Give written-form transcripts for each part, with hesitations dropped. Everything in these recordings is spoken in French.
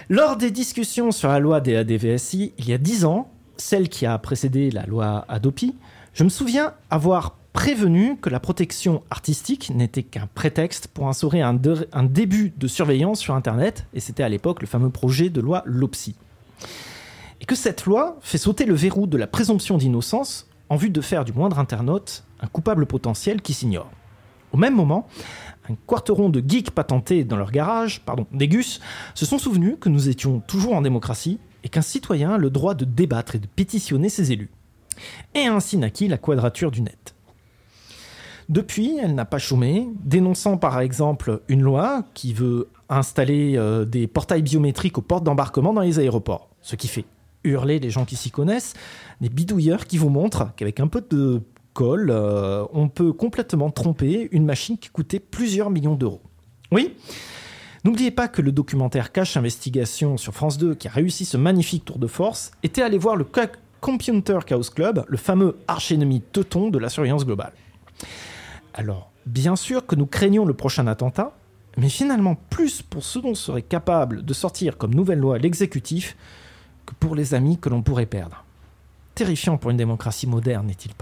Lors des discussions sur la loi des ADVSI, il y a 10 ans, celle qui a précédé la loi Hadopi, je me souviens avoir prévenu que la protection artistique n'était qu'un prétexte pour instaurer un début de surveillance sur Internet, et c'était à l'époque le fameux projet de loi LOPSI. Et que cette loi fait sauter le verrou de la présomption d'innocence en vue de faire du moindre internaute un coupable potentiel qui s'ignore. Au même moment, un quarteron de geeks patentés dans leur garage, des gus, se sont souvenus que nous étions toujours en démocratie et qu'un citoyen a le droit de débattre et de pétitionner ses élus. Et ainsi naquit la Quadrature du Net. Depuis, elle n'a pas chômé, dénonçant par exemple une loi qui veut installer des portails biométriques aux portes d'embarquement dans les aéroports, ce qui fait hurler les gens qui s'y connaissent, des bidouilleurs qui vous montrent qu'avec un peu de colle, on peut complètement tromper une machine qui coûtait plusieurs millions d'euros. Oui, n'oubliez pas que le documentaire Cache Investigation sur France 2, qui a réussi ce magnifique tour de force, était allé voir le Computer Chaos Club, le fameux arch-ennemi teuton de la surveillance globale. Alors, bien sûr que nous craignons le prochain attentat, mais finalement plus pour ce dont serait capable de sortir comme nouvelle loi l'exécutif que pour les amis que l'on pourrait perdre. Terrifiant pour une démocratie moderne, n'est-il pas ?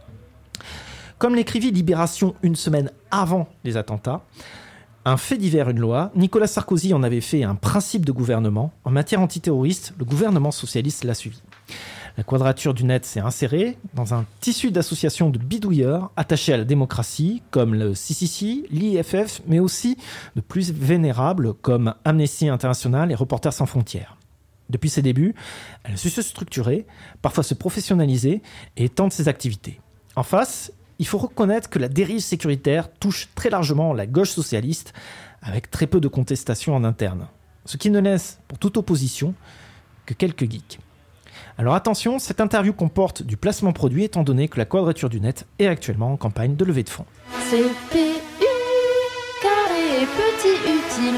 Comme l'écrivit Libération une semaine avant les attentats, un fait divers, une loi, Nicolas Sarkozy en avait fait un principe de gouvernement. En matière antiterroriste, le gouvernement socialiste l'a suivi. La Quadrature du Net s'est insérée dans un tissu d'associations de bidouilleurs attachés à la démocratie, comme le CCC, l'IFF, mais aussi de plus vénérables comme Amnesty International et Reporters sans frontières. Depuis ses débuts, elle a su se structurer, parfois se professionnaliser et étendre ses activités. En face, il faut reconnaître que la dérive sécuritaire touche très largement la gauche socialiste, avec très peu de contestation en interne. Ce qui ne laisse, pour toute opposition, que quelques geeks. Alors attention, cette interview comporte du placement produit étant donné que la Quadrature du Net est actuellement en campagne de levée de fonds. CPU, carré, petit utile.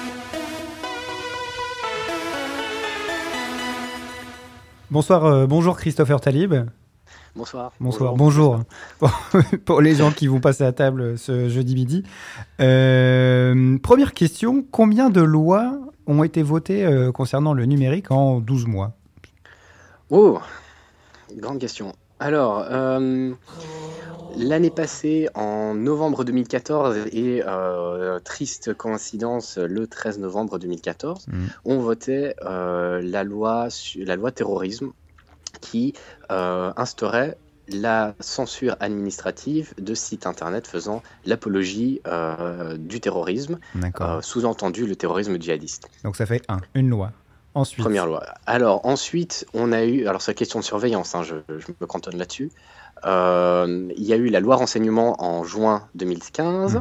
Bonjour Christopher Talib. Bonsoir. Bonjour. Pour les gens qui vont passer à table ce jeudi midi. Première question, combien de lois ont été votées concernant le numérique en 12 mois ? Oh, grande question. Alors, l'année passée, en novembre 2014, et triste coïncidence, le 13 novembre 2014, on votait la loi terrorisme qui instaurait la censure administrative de sites internet faisant l'apologie du terrorisme, sous-entendu le terrorisme djihadiste. Donc ça fait une loi. Ensuite. Première loi. Alors ensuite, on a eu, alors c'est la question de surveillance, je me cantonne là-dessus. Il y a eu la loi renseignement en juin 2015,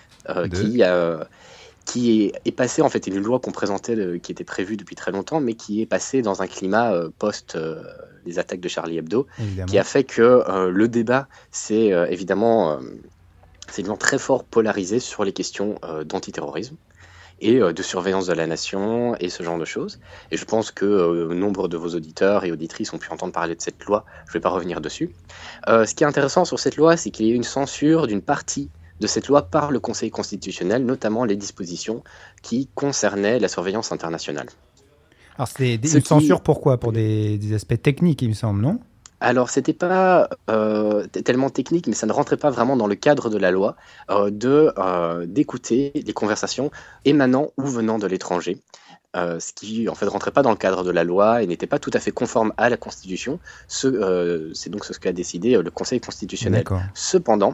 qui est passée, en fait, c'est une loi qu'on présentait, qui était prévue depuis très longtemps, mais qui est passée dans un climat post les attaques de Charlie Hebdo, qui a fait que le débat s'est évidemment très fort polarisé sur les questions d'antiterrorisme et de surveillance de la nation et ce genre de choses. Et je pense que nombre de vos auditeurs et auditrices ont pu entendre parler de cette loi. Je ne vais pas revenir dessus. Ce qui est intéressant sur cette loi, c'est qu'il y a eu une censure d'une partie de cette loi par le Conseil constitutionnel, notamment les dispositions qui concernaient la surveillance internationale. Alors c'était une censure pourquoi ? Pour des aspects techniques, il me semble, non ? Alors, c'était pas tellement technique, mais ça ne rentrait pas vraiment dans le cadre de la loi d'écouter les conversations émanant ou venant de l'étranger. Ce qui, en fait, rentrait pas dans le cadre de la loi et n'était pas tout à fait conforme à la Constitution. C'est donc ce qu'a décidé le Conseil constitutionnel. D'accord. Cependant,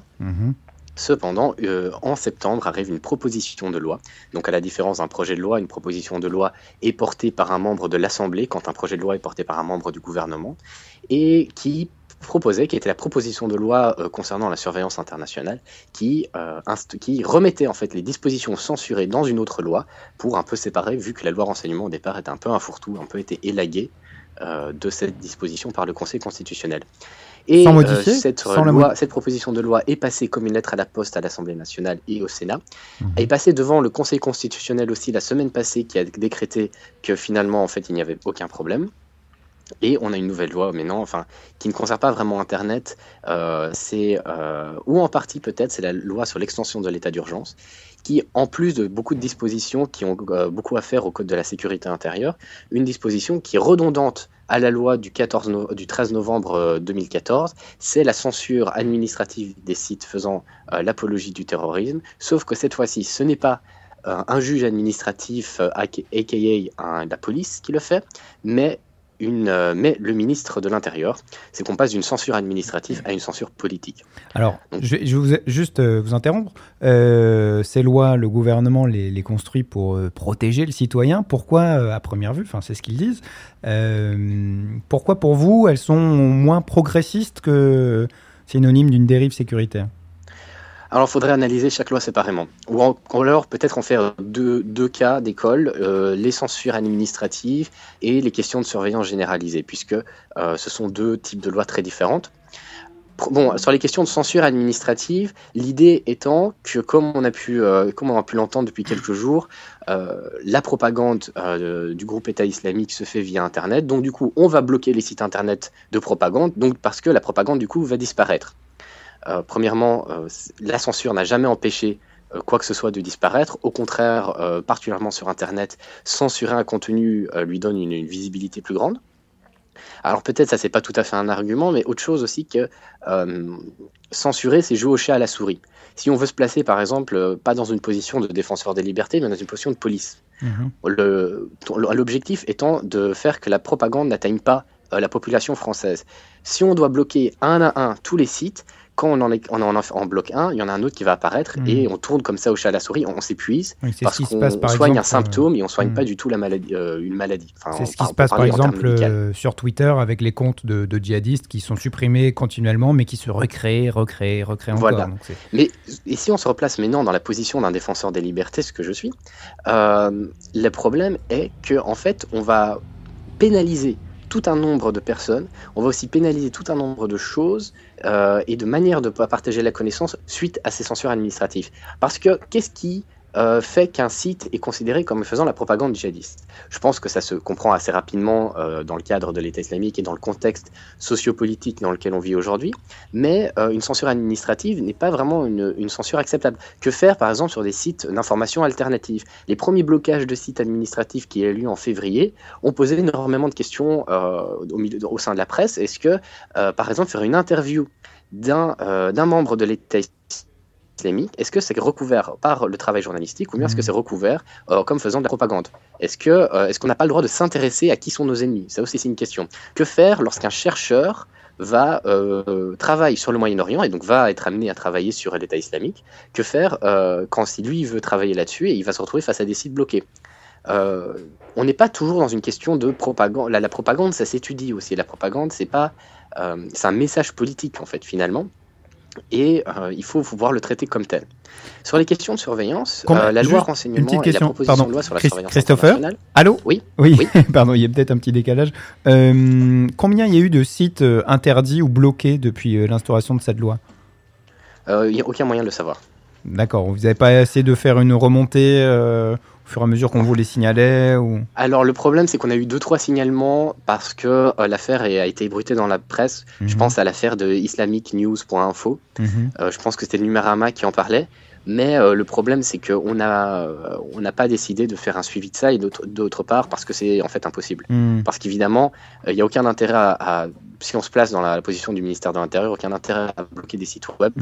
en septembre arrive une proposition de loi. Donc, à la différence d'un projet de loi, une proposition de loi est portée par un membre de l'Assemblée, quand un projet de loi est porté par un membre du gouvernement, et qui était la proposition de loi concernant la surveillance internationale, qui remettait en fait les dispositions censurées dans une autre loi pour un peu séparer, vu que la loi renseignement au départ était un peu un fourre-tout, un peu été élaguée de cette disposition par le Conseil constitutionnel. Et cette proposition de loi est passée comme une lettre à la poste à l'Assemblée nationale et au Sénat. Elle est passée devant le Conseil constitutionnel aussi la semaine passée, qui a décrété que finalement, en fait, il n'y avait aucun problème. Et on a une nouvelle loi maintenant, qui ne concerne pas vraiment Internet, ou en partie peut-être, c'est la loi sur l'extension de l'état d'urgence, qui, en plus de beaucoup de dispositions qui ont beaucoup à faire au Code de la sécurité intérieure, une disposition qui est redondante à la loi du 13 novembre 2014, c'est la censure administrative des sites faisant l'apologie du terrorisme, sauf que cette fois-ci, ce n'est pas un juge administratif, aka la police, qui le fait, mais le ministre de l'Intérieur. C'est qu'on passe d'une censure administrative à une censure politique. Alors, je vais juste vous interrompre. Ces lois, le gouvernement les construit pour protéger le citoyen. Pourquoi, à première vue, c'est ce qu'ils disent, pourquoi pour vous, elles sont moins progressistes que synonyme d'une dérive sécuritaire ? Alors, il faudrait analyser chaque loi séparément. Ou alors, peut-être en faire deux cas d'école, les censures administratives et les questions de surveillance généralisée, puisque ce sont deux types de lois très différentes. Bon, sur les questions de censure administrative, l'idée étant que, comme on a pu l'entendre depuis quelques jours, la propagande du groupe État islamique se fait via Internet. Donc, du coup, on va bloquer les sites Internet de propagande, donc parce que la propagande, du coup, va disparaître. Premièrement, la censure n'a jamais empêché quoi que ce soit de disparaître. Au contraire, particulièrement sur Internet, censurer un contenu lui donne une visibilité plus grande. Alors peut-être ça c'est pas tout à fait un argument, mais autre chose aussi que censurer, c'est jouer au chat à la souris. Si on veut se placer par exemple, pas dans une position de défenseur des libertés, mais dans une position de police. L'objectif étant de faire que la propagande n'atteigne pas la population française. Si on doit bloquer un à un tous les sites, quand on en bloque un, il y en a un autre qui va apparaître et on tourne comme ça au chat à la souris, on s'épuise parce qu'on soigne un symptôme et on ne soigne pas du tout une maladie. C'est ce qui se passe par exemple sur Twitter avec les comptes de djihadistes qui sont supprimés continuellement mais qui se recréent encore. Voilà. Et si on se replace maintenant dans la position d'un défenseur des libertés, ce que je suis, le problème est qu'en fait, on va pénaliser tout un nombre de personnes, on va aussi pénaliser tout un nombre de choses et de manières de partager la connaissance suite à ces censures administratives. Parce que qu'est-ce qui fait qu'un site est considéré comme faisant la propagande djihadiste ? Je pense que ça se comprend assez rapidement dans le cadre de l'État islamique et dans le contexte sociopolitique dans lequel on vit aujourd'hui, mais une censure administrative n'est pas vraiment une censure acceptable. Que faire par exemple sur des sites d'information alternatives ? Les premiers blocages de sites administratifs qui ont eu lieu en février ont posé énormément de questions au sein de la presse. Est-ce que par exemple faire une interview d'un membre de l'État islamique, est-ce que c'est recouvert par le travail journalistique ou bien est-ce que c'est recouvert comme faisant de la propagande ? Est-ce qu'on n'a pas le droit de s'intéresser à qui sont nos ennemis ? Ça aussi c'est une question. Que faire lorsqu'un chercheur travaille sur le Moyen-Orient et donc va être amené à travailler sur l'État islamique ? Que faire si lui veut travailler là-dessus et il va se retrouver face à des sites bloqués ? On n'est pas toujours dans une question de propagande. La propagande, ça s'étudie aussi. La propagande, c'est un message politique en fait finalement. Et il faut pouvoir le traiter comme tel. Sur les questions de surveillance, la loi renseignement et la proposition de loi sur la surveillance internationale... Allô ? Oui. Pardon, il y a peut-être un petit décalage. Combien il y a eu de sites interdits ou bloqués depuis l'instauration de cette loi ? Il n'y a aucun moyen de le savoir. D'accord, vous n'avez pas essayé de faire une remontée au fur et à mesure qu'on vous les signalait ou... Alors, le problème, c'est qu'on a eu 2-3 signalements parce que l'affaire a été ébruitée dans la presse. Je pense à l'affaire de islamicnews.info. Je pense que c'était le Numérama qui en parlait. Mais le problème, c'est qu'on n'a pas décidé de faire un suivi de ça, et d'autre part, parce que c'est en fait impossible. Parce qu'évidemment, il n'y a aucun intérêt si on se place dans la position du ministère de l'Intérieur, aucun intérêt à bloquer des sites web.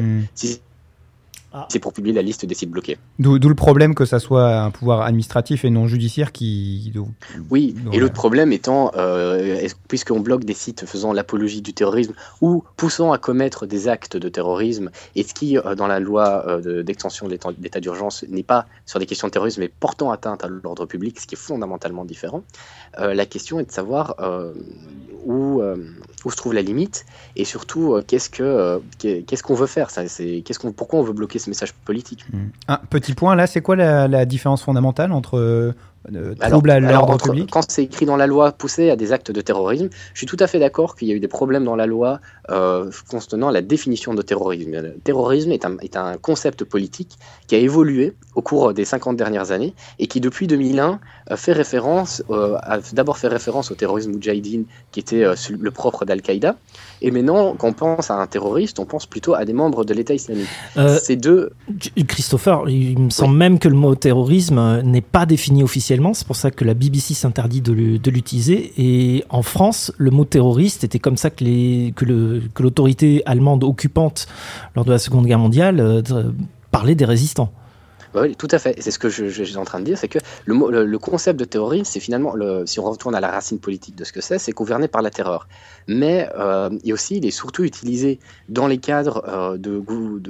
C'est pour publier la liste des sites bloqués. D'où le problème que ça soit un pouvoir administratif et non judiciaire qui... Oui, et l'autre problème étant, puisqu'on bloque des sites faisant l'apologie du terrorisme ou poussant à commettre des actes de terrorisme, et ce qui, dans la loi d'extension de l'état d'urgence, n'est pas sur des questions de terrorisme, mais portant atteinte à l'ordre public, ce qui est fondamentalement différent, la question est de savoir où se trouve la limite, et surtout, qu'est-ce qu'on veut faire, pourquoi on veut bloquer ce message politique. Un petit point là, c'est quoi la différence fondamentale entre trouble à l'ordre entre- public. Quand c'est écrit dans la loi, pousser à des actes de terrorisme, je suis tout à fait d'accord qu'il y a eu des problèmes dans la loi concernant la définition de terrorisme. Le terrorisme est un concept politique qui a évolué au cours des 50 dernières années et qui, depuis 2001, a d'abord fait référence au terrorisme moudjahidine qui était le propre d'Al-Qaïda. Et maintenant, quand on pense à un terroriste, on pense plutôt à des membres de l'État islamique. Ces deux... Christopher, il me semble même que le mot terrorisme n'est pas défini officiellement, c'est pour ça que la BBC s'interdit de l'utiliser, et en France, le mot terroriste était comme ça que l'autorité allemande occupante lors de la Seconde Guerre mondiale parlait des résistants. Oui, tout à fait. Et c'est ce que je suis en train de dire, c'est que le concept de terrorisme, c'est finalement, si on retourne à la racine politique de ce que c'est gouverné par la terreur. Mais et aussi, il est surtout utilisé dans les cadres de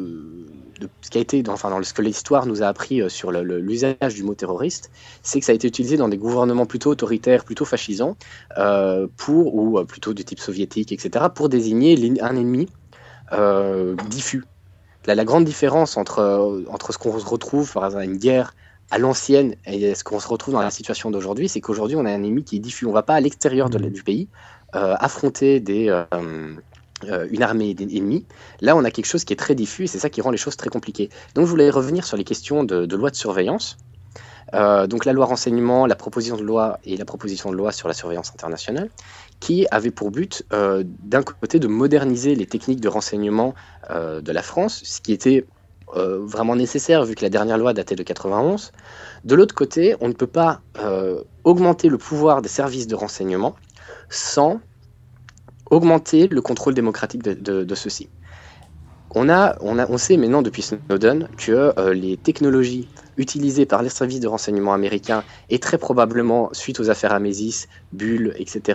ce qui a été, dans ce que l'histoire nous a appris sur l'usage du mot terroriste, c'est que ça a été utilisé dans des gouvernements plutôt autoritaires, plutôt fascisants, ou plutôt de type soviétique, etc., pour désigner un ennemi diffus. La grande différence entre ce qu'on se retrouve, par exemple, à une guerre à l'ancienne et ce qu'on se retrouve dans la situation d'aujourd'hui, c'est qu'aujourd'hui, on a un ennemi qui est diffus. On ne va pas à l'extérieur du pays affronter une armée ennemie. Là, on a quelque chose qui est très diffus et c'est ça qui rend les choses très compliquées. Donc, je voulais revenir sur les questions de loi de surveillance. Donc, la loi renseignement, la proposition de loi et la proposition de loi sur la surveillance internationale, qui avait pour but, d'un côté, de moderniser les techniques de renseignement de la France, ce qui était vraiment nécessaire vu que la dernière loi datait de 91. De l'autre côté, on ne peut pas augmenter le pouvoir des services de renseignement sans augmenter le contrôle démocratique de ceux-ci. On sait maintenant depuis Snowden que les technologies utilisées par les services de renseignement américains et très probablement, suite aux affaires Amesis, Bull, etc.,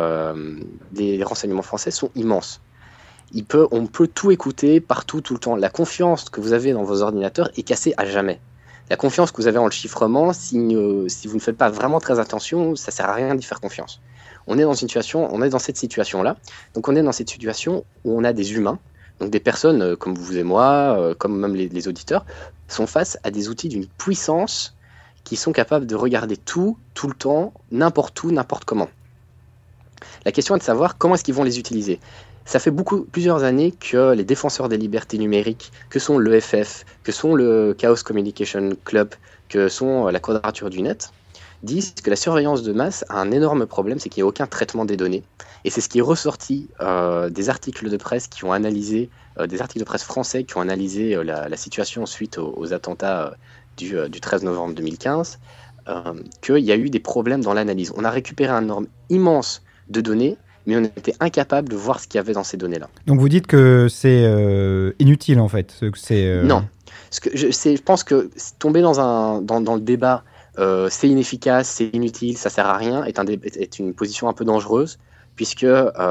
les renseignements français sont immenses. On peut tout écouter partout, tout le temps. La confiance que vous avez dans vos ordinateurs est cassée à jamais. La confiance que vous avez en le chiffrement, si vous ne faites pas vraiment très attention, ça ne sert à rien d'y faire confiance. On est dans cette situation-là. Donc on est dans cette situation où on a des humains, donc des personnes comme vous et moi, comme même les auditeurs, sont face à des outils d'une puissance qui sont capables de regarder tout le temps, n'importe où, n'importe comment. La question est de savoir comment est-ce qu'ils vont les utiliser. Ça fait plusieurs années que les défenseurs des libertés numériques, que sont l'EFF, que sont le Chaos Communication Club, que sont la Quadrature du Net, disent que la surveillance de masse a un énorme problème, c'est qu'il n'y a aucun traitement des données. Et c'est ce qui est ressorti des articles de presse qui ont analysé, des articles de presse français qui ont analysé la situation suite aux attentats du 13 novembre 2015, qu'il y a eu des problèmes dans l'analyse. On a récupéré un nombre immense de données, mais on était incapable de voir ce qu'il y avait dans ces données-là. Donc vous dites que c'est inutile en fait. Non. Je pense que tomber dans le débat, c'est inefficace, c'est inutile, ça sert à rien, est une position un peu dangereuse, puisque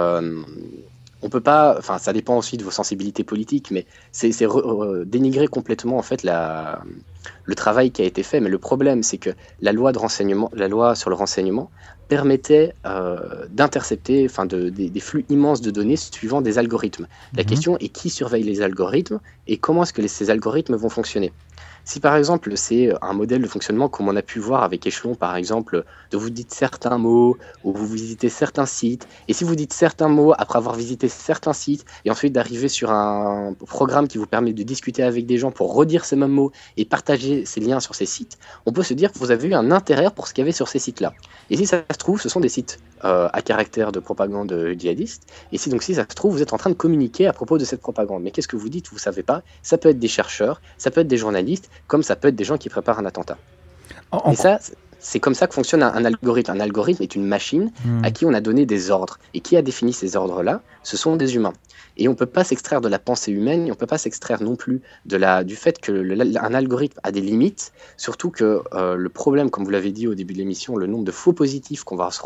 on peut pas, enfin ça dépend aussi de vos sensibilités politiques, mais c'est dénigrer complètement en fait le travail qui a été fait. Mais le problème, c'est que la loi sur le renseignement permettait d'intercepter des flux immenses de données suivant des algorithmes. La question est qui surveille les algorithmes et comment est-ce que ces algorithmes vont fonctionner. Si par exemple c'est un modèle de fonctionnement comme on a pu voir avec Échelon par exemple, de vous dites certains mots ou vous visitez certains sites, et si vous dites certains mots après avoir visité certains sites et ensuite d'arriver sur un programme qui vous permet de discuter avec des gens pour redire ces mêmes mots et partager ces liens sur ces sites, on peut se dire que vous avez eu un intérêt pour ce qu'il y avait sur ces sites-là. Et si ça se trouve, ce sont des sites à caractère de propagande djihadiste, et si ça se trouve, vous êtes en train de communiquer à propos de cette propagande. Mais qu'est-ce que vous dites? Vous ne savez pas. Ça peut être des chercheurs, ça peut être des journalistes, comme ça peut être des gens qui préparent un attentat. Et ça, c'est comme ça que fonctionne un algorithme. Un algorithme est une machine à qui on a donné des ordres. Et qui a défini ces ordres-là? Ce sont des humains. Et on ne peut pas s'extraire de la pensée humaine, et on ne peut pas s'extraire non plus du fait qu'un algorithme a des limites, surtout que le problème, comme vous l'avez dit au début de l'émission, le nombre de faux positifs qu'on va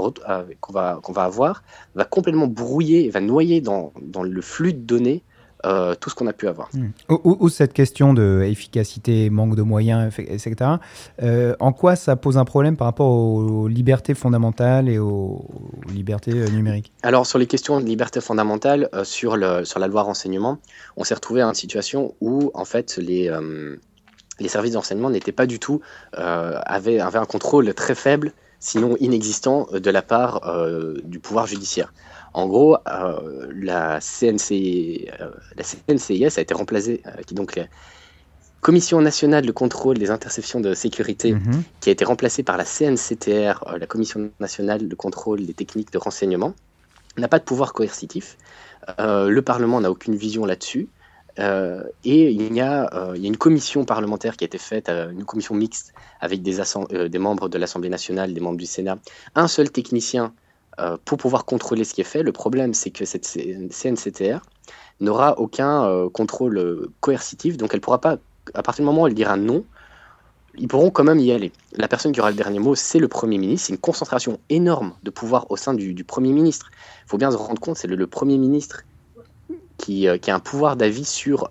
avoir va complètement brouiller et va noyer dans le flux de données tout ce qu'on a pu avoir. Ou cette question d'efficacité, manque de moyens, etc. En quoi ça pose un problème par rapport aux libertés fondamentales et aux libertés numériques? Alors sur les questions de liberté fondamentale, sur la loi renseignement, on s'est retrouvé à une situation où en fait les services de renseignement n'étaient pas du tout, avaient un contrôle très faible, sinon inexistant, de la part du pouvoir judiciaire. En gros, la CNCIS a été remplacée, qui est donc la Commission nationale de contrôle des interceptions de sécurité, qui a été remplacée par la CNCTR, la Commission nationale de contrôle des techniques de renseignement, n'a pas de pouvoir coercitif. Le Parlement n'a aucune vision là-dessus. Et il y a une commission parlementaire qui a été faite, une commission mixte avec des membres de l'Assemblée nationale, des membres du Sénat, un seul technicien pour pouvoir contrôler ce qui est fait. Le problème, c'est que cette CNCTR n'aura aucun contrôle coercitif, donc elle ne pourra pas, à partir du moment où elle dira non, ils pourront quand même y aller. La personne qui aura le dernier mot, c'est le Premier ministre. C'est une concentration énorme de pouvoir au sein du Premier ministre. Il faut bien se rendre compte, c'est le Premier ministre qui a un pouvoir d'avis sur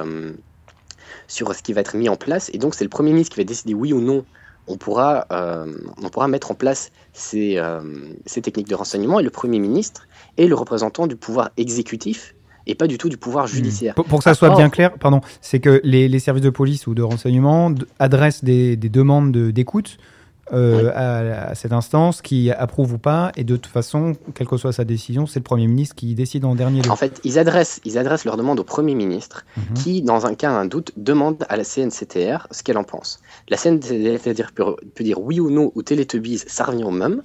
ce qui va être mis en place. Et donc, c'est le Premier ministre qui va décider oui ou non on pourra mettre en place ces techniques de renseignement. Et le Premier ministre est le représentant du pouvoir exécutif et pas du tout du pouvoir judiciaire. Pour que ça soit bien clair, c'est que les services de police ou de renseignement adressent des demandes d'écoute à cette instance qui approuve ou pas, et de toute façon, quelle que soit sa décision, c'est le Premier ministre qui décide en dernier lieu. En fait, ils adressent leur demande au Premier ministre qui, dans un cas, un doute, demande à la CNCTR ce qu'elle en pense. La CNCTR peut dire oui ou non, ou Télétobies, ça revient au même.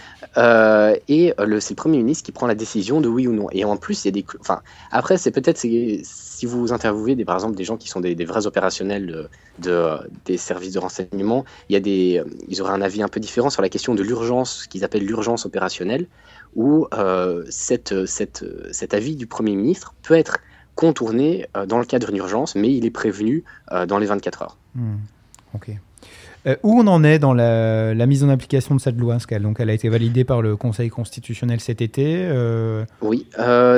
Et c'est le Premier ministre qui prend la décision de oui ou non. Et en plus, il y a après, c'est peut-être si vous interviewez par exemple des gens qui sont des vrais opérationnels des services de renseignement, ils auraient un avis un peu différent sur la question de l'urgence, ce qu'ils appellent l'urgence opérationnelle, où cet avis du Premier ministre peut être contourné dans le cadre d'une urgence, mais il est prévenu dans les 24 heures. Ok. Où on en est dans la mise en application de cette loi, parce qu'elle a été validée par le Conseil constitutionnel cet été. Oui,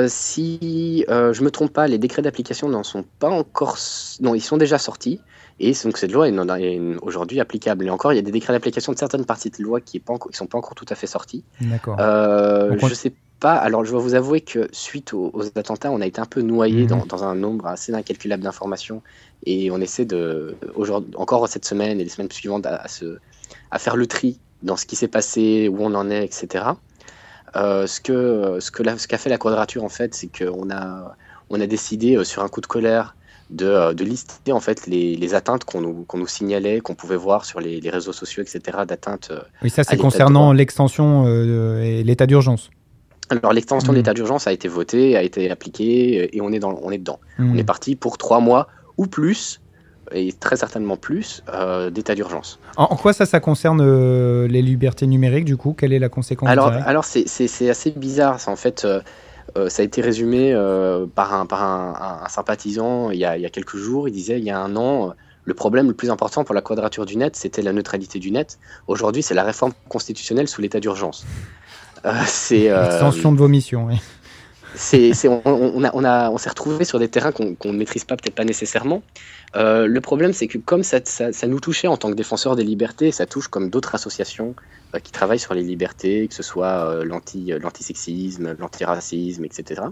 si je ne me trompe pas, les décrets d'application n'en sont pas encore... Non, ils sont déjà sortis, et donc cette loi est aujourd'hui applicable. Et encore, il y a des décrets d'application de certaines parties de loi qui ne sont pas encore tout à fait sortis. D'accord. Je ne sais pas, alors je dois vous avouer que suite aux attentats, on a été un peu noyé dans un nombre assez incalculable d'informations, et on essaie encore cette semaine et les semaines suivantes à faire le tri dans ce qui s'est passé, où on en est, etc. Ce qu'a fait la Quadrature, en fait, c'est qu'on a décidé sur un coup de colère de lister en fait les atteintes qu'on nous signalait, qu'on pouvait voir sur les réseaux sociaux, etc. d'atteintes. Oui, ça c'est concernant l'extension et l'état d'urgence. Alors l'extension de l'état d'urgence a été votée, a été appliquée, et on est dedans. On est parti pour 3 mois ou plus, et très certainement plus, d'état d'urgence. En quoi ça concerne les libertés numériques, du coup? Quelle est la conséquence? Alors c'est assez bizarre, ça, en fait. Ça a été résumé par un sympathisant il y a quelques jours. Il disait, il y a 1 an, le problème le plus important pour la Quadrature du net, c'était la neutralité du net. Aujourd'hui, c'est la réforme constitutionnelle sous l'état d'urgence. Extension de vos missions, oui. On s'est retrouvé sur des terrains qu'on ne maîtrise peut-être pas nécessairement. Le problème, c'est que comme ça nous touchait en tant que défenseurs des libertés, ça touche comme d'autres associations qui travaillent sur les libertés, que ce soit l'antisexisme, l'antiracisme, etc.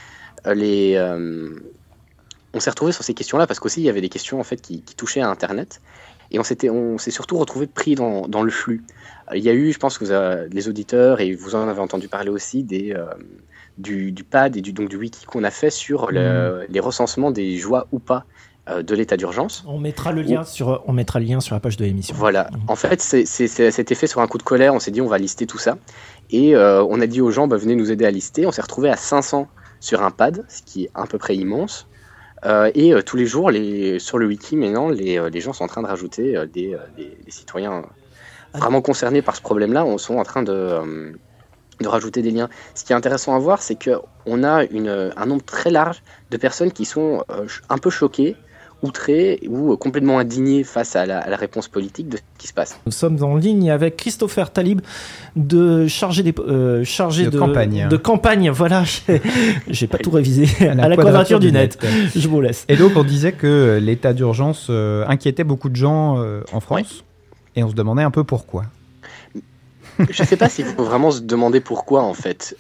On s'est retrouvé sur ces questions-là parce qu'aussi il y avait des questions en fait qui touchaient à Internet, et on s'est surtout retrouvé pris dans le flux. Il y a eu, je pense que les auditeurs, et vous en avez entendu parler aussi, du pad et du wiki qu'on a fait sur les recensements des joies ou pas de l'état d'urgence. On mettra le lien sur la page de l'émission. Voilà. En fait, c'était fait sur un coup de colère. On s'est dit, on va lister tout ça. Et on a dit aux gens, venez nous aider à lister. On s'est retrouvé à 500 sur un pad, ce qui est à peu près immense. Et tous les jours, sur le wiki, maintenant, les gens sont en train de rajouter des citoyens vraiment concernés par ce problème-là. On sont en train de rajouter des liens. Ce qui est intéressant à voir, c'est qu'on a un nombre très large de personnes qui sont un peu choquées, outrées ou complètement indignées face à la réponse politique de ce qui se passe. Nous sommes en ligne avec Christopher Talib, chargé de campagne. Voilà, j'ai pas tout révisé à la Quadrature du net. Je vous laisse. Et donc on disait que l'état d'urgence inquiétait beaucoup de gens en France, et on se demandait un peu pourquoi. Je ne sais pas s'il faut vraiment se demander pourquoi, en fait.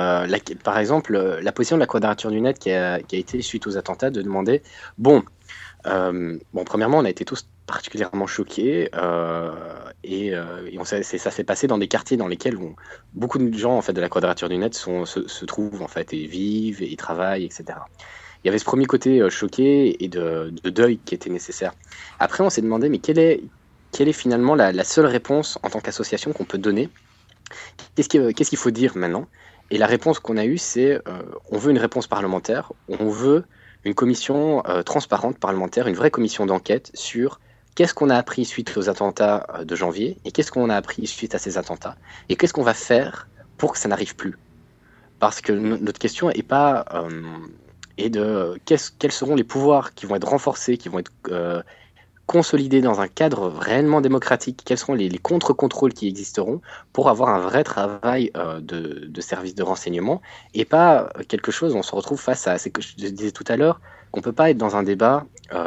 Par exemple, la position de la Quadrature du net qui a été, suite aux attentats, de demander, Premièrement, on a été tous particulièrement choqués et ça s'est passé dans des quartiers dans lesquels beaucoup de gens en fait, de la Quadrature du Net se trouvent en fait, et vivent, et travaillent, etc. Il y avait ce premier côté choqué et de deuil qui était nécessaire. Après, on s'est demandé, mais quelle est finalement la seule réponse en tant qu'association qu'on peut donner ? Qu'est-ce qu'il faut dire maintenant ? Et la réponse qu'on a eue, c'est on veut une réponse parlementaire, on veut une commission transparente parlementaire, une vraie commission d'enquête sur qu'est-ce qu'on a appris suite aux attentats de janvier et qu'est-ce qu'on a appris suite à ces attentats et qu'est-ce qu'on va faire pour que ça n'arrive plus. Parce que notre question est pas quels seront les pouvoirs qui vont être renforcés, qui vont être consolidés dans un cadre réellement démocratique, quels seront les contre-contrôles qui existeront pour avoir un vrai travail de service de renseignement et pas quelque chose où on se retrouve face à, c'est que je disais tout à l'heure, qu'on peut pas être dans un débat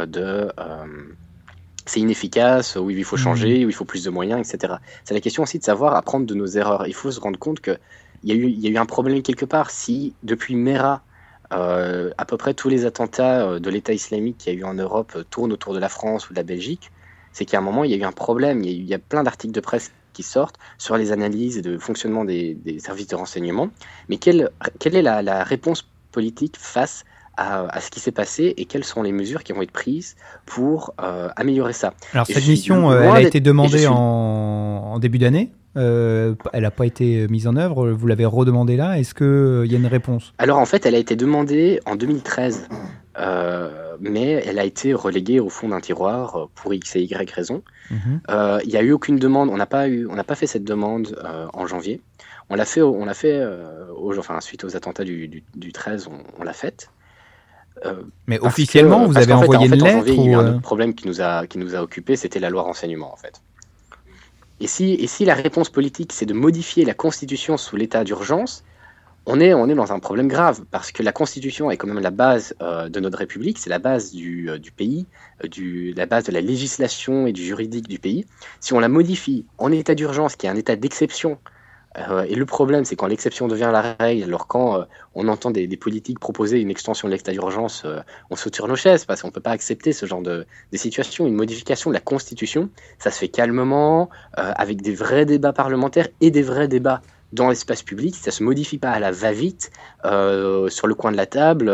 c'est inefficace, où il faut changer, où il faut plus de moyens, etc. C'est la question aussi de savoir apprendre de nos erreurs. Il faut se rendre compte qu'il y a eu un problème quelque part. Si depuis Mera, à peu près tous les attentats de l'État islamique qu'il y a eu en Europe tournent autour de la France ou de la Belgique, c'est qu'à un moment, il y a eu un problème. Il y a plein d'articles de presse qui sortent sur les analyses et le fonctionnement des services de renseignement. Mais quelle est la réponse politique face à ce qui s'est passé et quelles sont les mesures qui vont être prises pour améliorer ça. Alors cette mission, elle a été demandée en début d'année. Elle n'a pas été mise en œuvre. Vous l'avez redemandée là. Est-ce qu'il y a une réponse ? Alors en fait, elle a été demandée en 2013, mais elle a été reléguée au fond d'un tiroir pour X et Y raisons. Il n'y a eu aucune demande. On n'a pas fait cette demande en janvier. On l'a fait suite aux attentats du 13, on l'a faite. Mais officiellement, vous avez envoyé une lettre il y a eu un autre problème qui nous a occupé, c'était la loi renseignement en fait. Et si la réponse politique c'est de modifier la Constitution sous l'état d'urgence, on est dans un problème grave parce que la Constitution est quand même la base de notre République, c'est la base du pays, la base de la législation et du juridique du pays. Si on la modifie en état d'urgence, qui est un état d'exception, et le problème, c'est quand l'exception devient la règle, alors quand on entend des politiques proposer une extension de l'état d'urgence, on saute sur nos chaises parce qu'on ne peut pas accepter ce genre de situation. Une modification de la Constitution, ça se fait calmement, avec des vrais débats parlementaires et des vrais débats dans l'espace public. Ça ne se modifie pas à la va-vite, sur le coin de la table,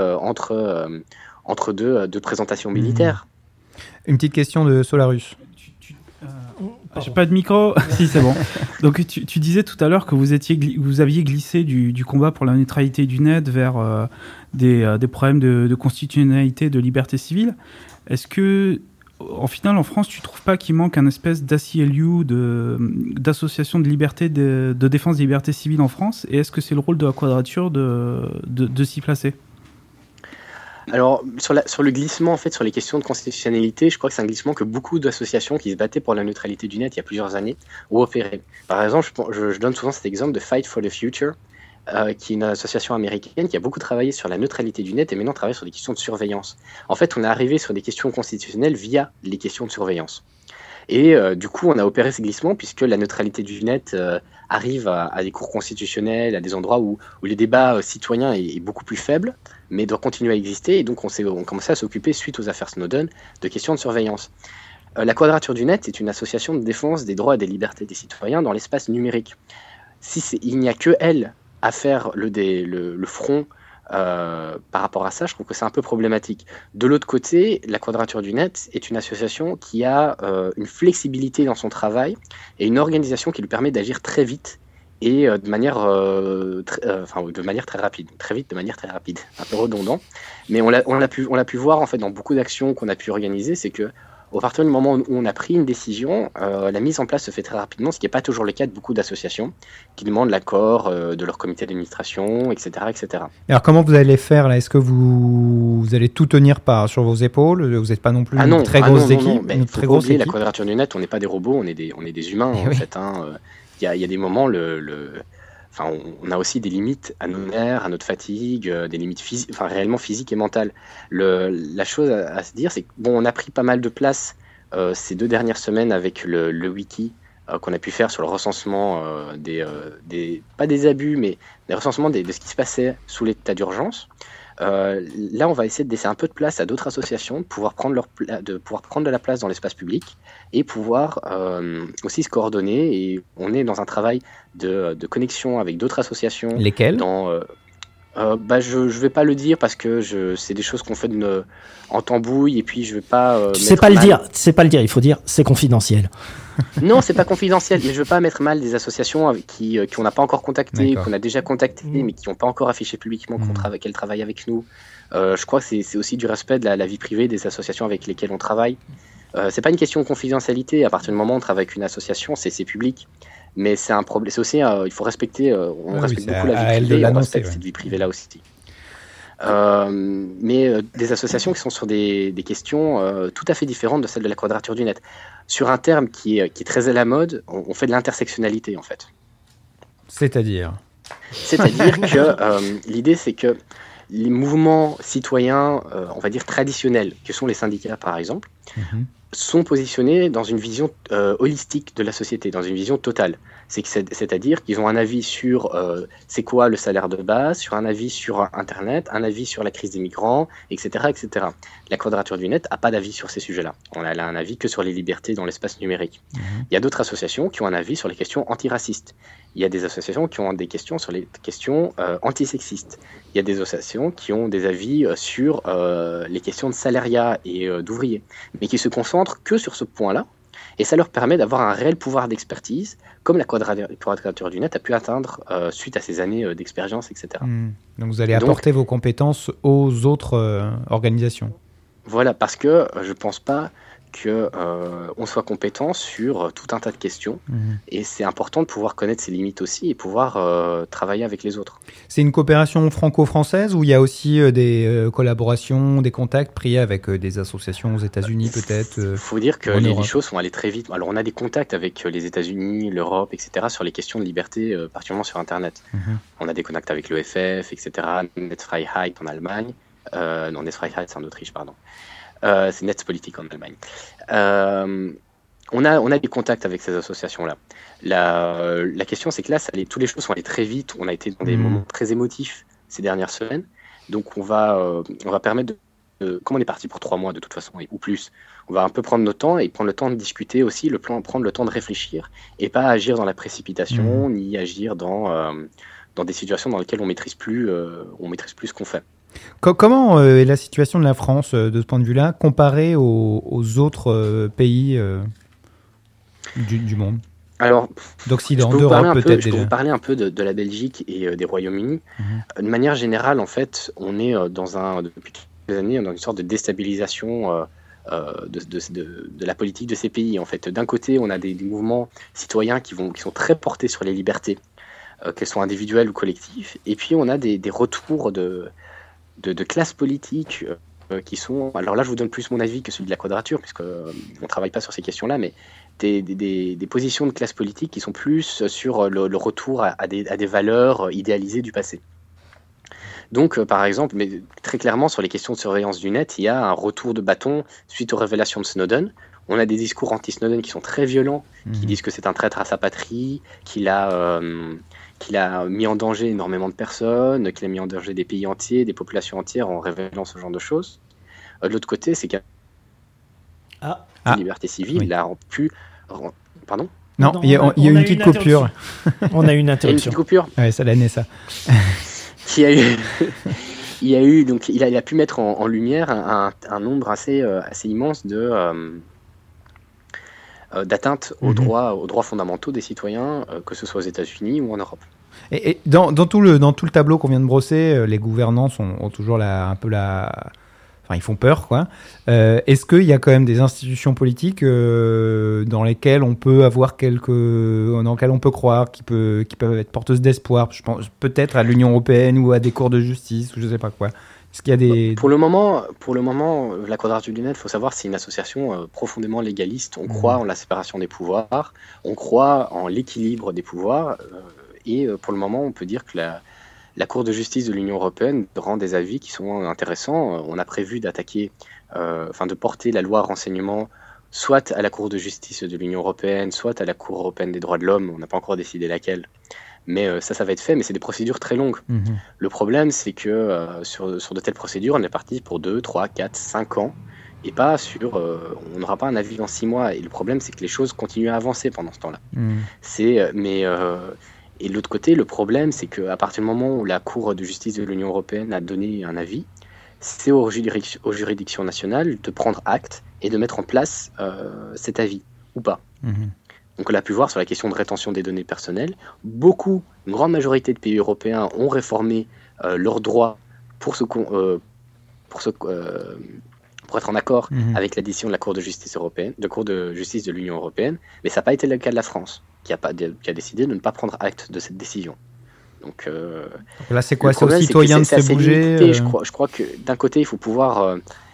entre deux présentations militaires. Une petite question de Solarus. J'ai pas de micro. Si, c'est bon. Donc tu disais tout à l'heure que vous aviez glissé du combat pour la neutralité du net vers des problèmes de constitutionnalité, de liberté civile. Est-ce que, en final, en France, tu trouves pas qu'il manque un espèce d'ACLU, d'association de liberté, de défense des libertés civiles en France ? Et est-ce que c'est le rôle de la Quadrature de s'y placer ? Alors, sur le glissement, en fait, sur les questions de constitutionnalité, je crois que c'est un glissement que beaucoup d'associations qui se battaient pour la neutralité du net il y a plusieurs années ont opéré. Par exemple, je donne souvent cet exemple de Fight for the Future, qui est une association américaine qui a beaucoup travaillé sur la neutralité du net et maintenant travaille sur des questions de surveillance. En fait, on est arrivé sur des questions constitutionnelles via les questions de surveillance. Et du coup, on a opéré ces glissements puisque la neutralité du net arrive à des cours constitutionnels, à des endroits où les débats citoyens est beaucoup plus faible, mais doit continuer à exister. Et donc, on commençait à s'occuper, suite aux affaires Snowden, de questions de surveillance. La Quadrature du Net est une association de défense des droits et des libertés des citoyens dans l'espace numérique. Il n'y a que elle à faire le front par rapport à ça, je trouve que c'est un peu problématique. De l'autre côté, la Quadrature du Net est une association qui a une flexibilité dans son travail et une organisation qui lui permet d'agir très vite et de manière très rapide. Très vite, de manière très rapide. Un peu redondant. Mais on l'a pu voir en fait dans beaucoup d'actions qu'on a pu organiser, c'est que au partir du moment où on a pris une décision, la mise en place se fait très rapidement, ce qui n'est pas toujours le cas de beaucoup d'associations qui demandent l'accord de leur comité d'administration, etc., etc. Alors comment vous allez faire là ? Est-ce que vous allez tout tenir sur vos épaules ? Vous n'êtes pas non plus une très grosse équipe. Il faut pas oublier la Quadrature du Net, on n'est pas des robots, on est des humains en fait. Il y a des moments, on a aussi des limites à nos nerfs, à notre fatigue, des limites réellement physiques et mentales. La chose à se dire, c'est qu'on a pris pas mal de place ces 2 dernières semaines avec le wiki qu'on a pu faire sur le recensement pas des abus, mais des recensements de ce qui se passait sous l'état d'urgence. Là, on va essayer de laisser un peu de place à d'autres associations, de pouvoir prendre de la place dans l'espace public et pouvoir aussi se coordonner. Et on est dans un travail de connexion avec d'autres associations. Lesquelles ? Je vais pas le dire parce que c'est des choses qu'on fait en tambouille et puis je vais pas. Tu sais pas le dire, il faut dire c'est confidentiel. Non, c'est pas confidentiel. Et je veux pas mettre mal des associations qu'on n'a pas encore contactées, qu'on a déjà contactées, mais qui n'ont pas encore affiché publiquement qu'elles travaillent avec nous. Je crois que c'est aussi du respect de la vie privée des associations avec lesquelles on travaille. C'est pas une question de confidentialité. À partir du moment où on travaille avec une association, c'est public. Mais c'est un problème. C'est aussi, il faut respecter. On respecte beaucoup la vie privée. On respecte cette vie privée là aussi. Mais des associations qui sont sur des questions tout à fait différentes de celles de la Quadrature du Net. Sur un terme qui est très à la mode, on fait de l'intersectionnalité en fait. C'est-à-dire que l'idée c'est que les mouvements citoyens, on va dire traditionnels, que sont les syndicats par exemple, sont positionnés dans une vision holistique de la société, dans une vision totale. C'est-à-dire qu'ils ont un avis sur c'est quoi le salaire de base, sur un avis sur Internet, un avis sur la crise des migrants, etc. etc. La Quadrature du Net n'a pas d'avis sur ces sujets-là. Elle a un avis que sur les libertés dans l'espace numérique. Il y a d'autres associations qui ont un avis sur les questions antiracistes. Il y a des associations qui ont des questions sur les questions antisexistes. Il y a des associations qui ont des avis sur les questions de salariat et d'ouvriers, mais qui se concentrent que sur ce point-là. Et ça leur permet d'avoir un réel pouvoir d'expertise, comme la Quadrature du Net a pu atteindre suite à ces années d'expérience, etc. Donc vous allez apporter vos compétences aux autres organisations. Voilà, parce que je ne pense pas qu'on soit compétent sur tout un tas de questions. Et c'est important de pouvoir connaître ses limites aussi et pouvoir travailler avec les autres. C'est une coopération franco-française ou il y a aussi des collaborations, des contacts pris avec des associations aux États-Unis peut-être Il faut dire que les choses sont allées très vite. Alors on a des contacts avec les États-Unis, l'Europe, etc. sur les questions de liberté, particulièrement sur Internet. On a des contacts avec l'EFF, etc. Netzfreiheit en Allemagne. Non, Netzfreiheit c'est en Autriche, pardon. C'est Netzpolitik en Allemagne. On a des contacts avec ces associations-là. La question, c'est que là, toutes les choses sont allées très vite. On a été dans des moments très émotifs ces dernières semaines. Donc, on va permettre comme on est parti pour 3 mois de toute façon, ou plus, on va un peu prendre notre temps et prendre le temps de discuter aussi, prendre le temps de réfléchir et pas agir dans la précipitation, ni agir dans des situations dans lesquelles on maîtrise plus ce qu'on fait. Comment est la situation de la France de ce point de vue-là, comparée aux autres pays du monde ? Alors, d'Occident, d'Europe peut-être déjà. Je peux vous parler un peu de la Belgique et des Royaumes-Unis. De manière générale, en fait, on est depuis quelques années dans une sorte de déstabilisation de la politique de ces pays. En fait, d'un côté, on a des mouvements citoyens qui sont très portés sur les libertés, qu'elles soient individuelles ou collectives, et puis on a des retours de classes politiques qui sont... Alors là, je vous donne plus mon avis que celui de la Quadrature, puisqu'on ne travaille pas sur ces questions-là, mais des positions de classe politique qui sont plus sur le retour à des valeurs idéalisées du passé. Donc, par exemple, mais très clairement, sur les questions de surveillance du net, il y a un retour de bâton suite aux révélations de Snowden. On a des discours anti-Snowden qui sont très violents, qui disent que c'est un traître à sa patrie, qu'il a mis en danger énormément de personnes, qu'il a mis en danger des pays entiers, des populations entières en révélant ce genre de choses. De l'autre côté, c'est qu'il y a la liberté civile, il a pu... Pardon ? Non, il y a eu une petite coupure. On a eu une interruption. Une petite coupure ? Oui, ça l'année, ça. Il a pu mettre en lumière un nombre assez immense d'atteintes aux droits fondamentaux des citoyens, que ce soit aux États-Unis ou en Europe. Et dans tout le tableau qu'on vient de brosser, les gouvernants ont toujours Enfin, ils font peur, quoi. Est-ce qu'il y a quand même des institutions politiques dans lesquelles on peut croire, qui peuvent être porteuses d'espoir ? Je pense peut-être à l'Union européenne ou à des cours de justice ou je sais pas quoi. Est-ce qu'il y a des... Pour le moment, la Quadrature du Net, il faut savoir, c'est une association profondément légaliste. On croit en la séparation des pouvoirs, on croit en l'équilibre des pouvoirs, et pour le moment, on peut dire que la Cour de justice de l'Union européenne rend des avis qui sont intéressants. On a prévu de porter la loi renseignement soit à la Cour de justice de l'Union européenne, soit à la Cour européenne des droits de l'homme. On n'a pas encore décidé laquelle. Mais ça va être fait, mais c'est des procédures très longues. Le problème, c'est que sur de telles procédures, on est parti pour 2, 3, 4, 5 ans, et pas on n'aura pas un avis dans 6 mois. Et le problème, c'est que les choses continuent à avancer pendant ce temps-là. Et de l'autre côté, le problème, c'est qu'à partir du moment où la Cour de justice de l'Union européenne a donné un avis, c'est aux juridictions nationales de prendre acte et de mettre en place cet avis, ou pas. Donc on l'a pu voir sur la question de rétention des données personnelles. Une grande majorité de pays européens ont réformé leurs droits pour être en accord avec la décision de la Cour de justice de l'Union européenne, mais ça n'a pas été le cas de la France, qui a décidé de ne pas prendre acte de cette décision. Donc là, c'est quoi? C'est aux citoyens de se bouger limité, je crois que d'un côté, il faut pouvoir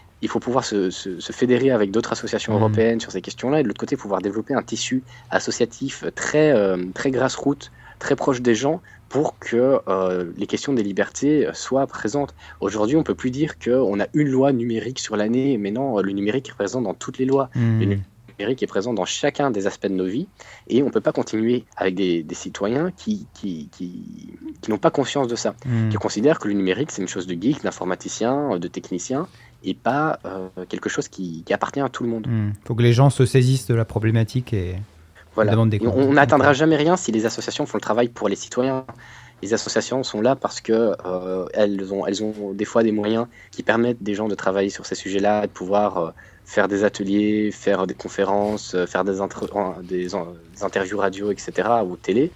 se fédérer avec d'autres associations européennes sur ces questions-là, et de l'autre côté, pouvoir développer un tissu associatif très grassroots, très proche des gens, pour que les questions des libertés soient présentes. Aujourd'hui, on ne peut plus dire qu'on a une loi numérique sur l'année, mais non, le numérique est présent dans toutes les lois. Le numérique est présent dans chacun des aspects de nos vies, et on ne peut pas continuer avec des citoyens qui n'ont pas conscience de ça, qui considèrent que le numérique, c'est une chose de geek, d'informaticien, de technicien, et pas quelque chose qui appartient à tout le monde. Il faut que les gens se saisissent de la problématique et demandent des comptes. On n'atteindra jamais rien si les associations font le travail pour les citoyens. Les associations sont là parce que elles ont des fois des moyens qui permettent des gens de travailler sur ces sujets-là, de pouvoir faire des ateliers, faire des conférences, faire des interviews radio, etc., ou télé.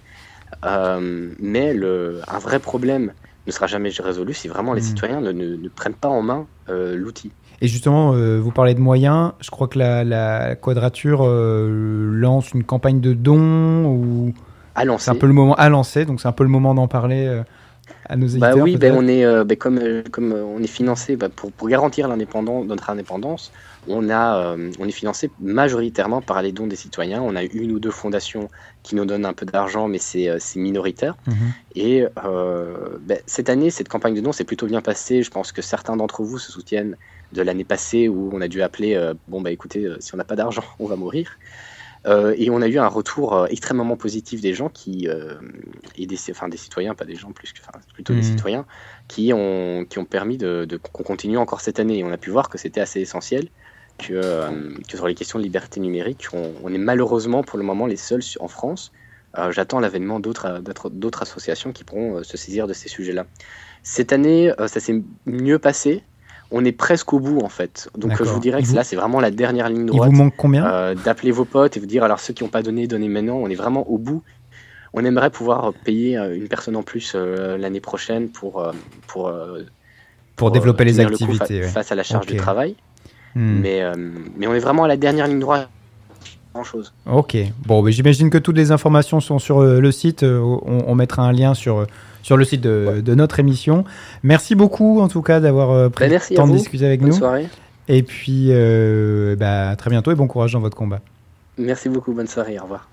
Mais un vrai problème ne sera jamais résolu si vraiment les citoyens ne prennent pas en main l'outil. Et justement, vous parlez de moyens. Je crois que la Quadrature lance une campagne de dons ou... À lancer. C'est un peu le moment à lancer, donc c'est un peu le moment d'en parler à nos éditeurs. Oui, on est comme on est financé pour garantir notre indépendance. On est financé majoritairement par les dons des citoyens. On a une ou deux fondations qui nous donnent un peu d'argent, mais c'est minoritaire. Et cette année, cette campagne de dons s'est plutôt bien passée. Je pense que certains d'entre vous se souviennent de l'année passée où on a dû appeler écoutez, si on n'a pas d'argent, on va mourir. Et on a eu un retour extrêmement positif des gens et des citoyens, pas des gens plutôt des citoyens qui ont permis qu'on continue encore cette année. Et on a pu voir que c'était assez essentiel, que sur les questions de liberté numérique, on est malheureusement pour le moment les seuls en France. J'attends l'avènement d'autres associations qui pourront se saisir de ces sujets-là. Cette année, ça s'est mieux passé. On est presque au bout en fait. Donc je vous dirais que là c'est vraiment la dernière ligne droite. Il vous manque combien d'appeler vos potes et vous dire alors ceux qui n'ont pas donné, donnez maintenant. On est vraiment au bout. On aimerait pouvoir payer une personne en plus l'année prochaine pour développer les activités face à la charge de travail. Mais on est vraiment à la dernière ligne droite. Grand-chose. Ok. Bon, j'imagine que toutes les informations sont sur le site. On mettra un lien sur le site de notre émission. Merci beaucoup en tout cas d'avoir pris le temps de discuter avec nous. Bonne soirée. Et puis à très bientôt et bon courage dans votre combat. Merci beaucoup, bonne soirée, au revoir.